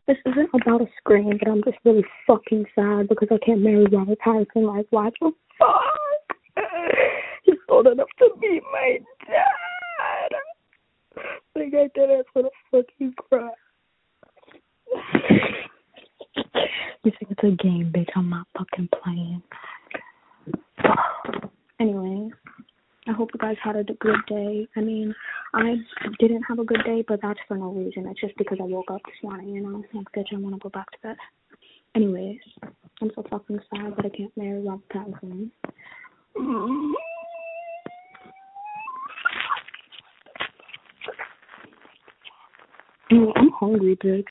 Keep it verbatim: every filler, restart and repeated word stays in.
This isn't about a scream, but I'm just really fucking sad because I can't marry Robert Pattinson. Like, why the fuck? He's old enough to be my dad. Like, I did it for the fucking cry. You think it's a game, bitch? I'm not fucking playing. Anyway, I hope you guys had a good day. I mean, I didn't have a good day, but that's for no reason. It's just because I woke up this morning, you know? Like, bitch, I want to go back to bed. Anyways, I'm so fucking sad that I can't marry Robert Pattinson. Anyway, I'm hungry, bitch.